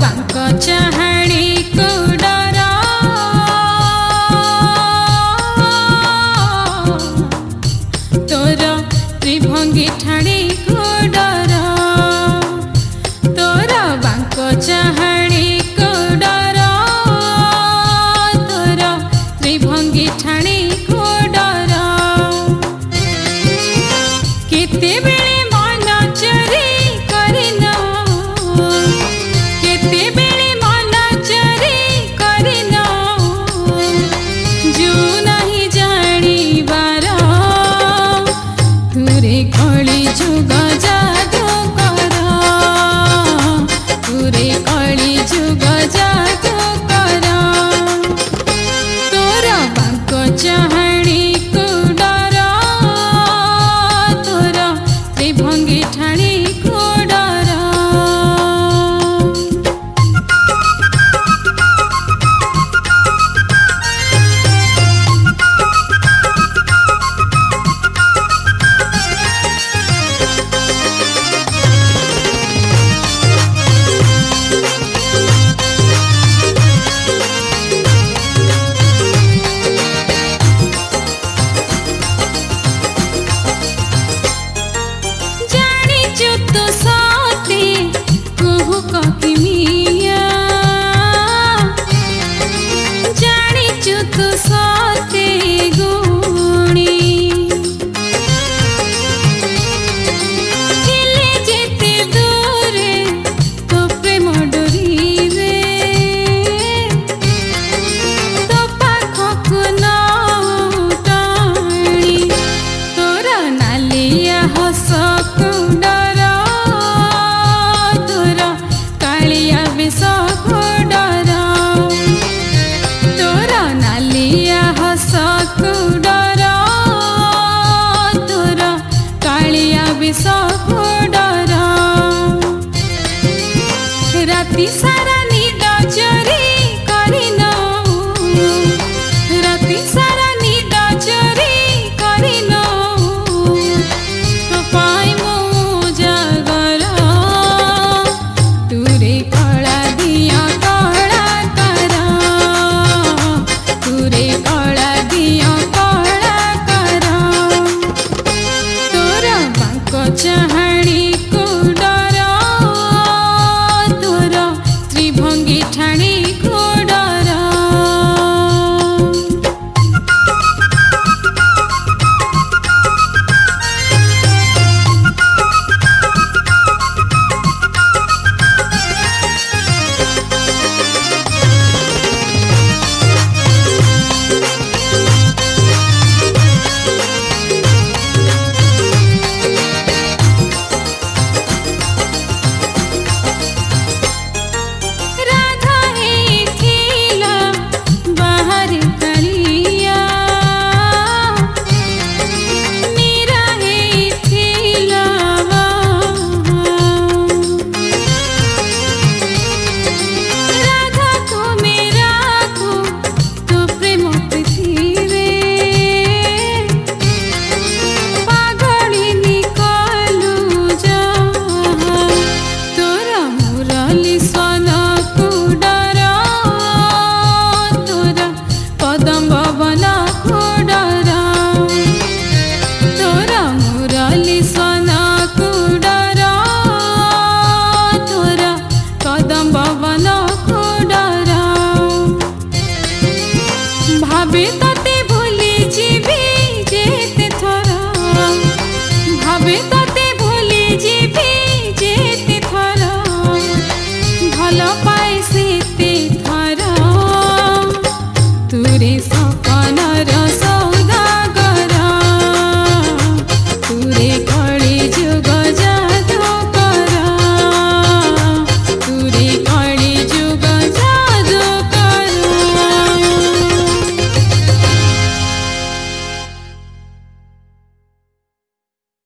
बांक चाहाणी को डर तोर त्रिभंगी ठाणी को डर तोर बांक चाहाणी को डर तोर त्रिभंगी ठाणी को डर केते बेले मन चोरी करिन केते बेले मन चोरी करिन जो नहीं जानिबार तुरे कली जुग जादू कर तुरे कली जुग जादू कर तोर बांक चाहाणी को डर तोर त्रिभंगी ठाणी को डर जानिचु तो साथे कुहु ककिमिया जानिचु तो साथे गुणी थिले जेते दूरे तो प्रेम डोरी रे तो पाखकु न टाणी तोर नालिया हस को डर तोर कालिया विष को डर तोर नालिया हस को डर तोर कालिया विष को डर राति सारा निद चोरी करिन राति सारा निद चोरी करिन तो पाई मो जागर तुरे कला दिया कला कर तुरे कला दिया कला कर तोर बांक चाहाणी को डर तोर त्रिभंगी ठाणी को डर राधा हे थिला बाहर कालिया मीरा हे थिला राधा को मेरा को तो प्रेम प्रीति रे पागलिनी कलु जा तोर मुरली सन को डर तोर कदम्ब वन को डर तोर मुरली सन को डर तोर कदम्ब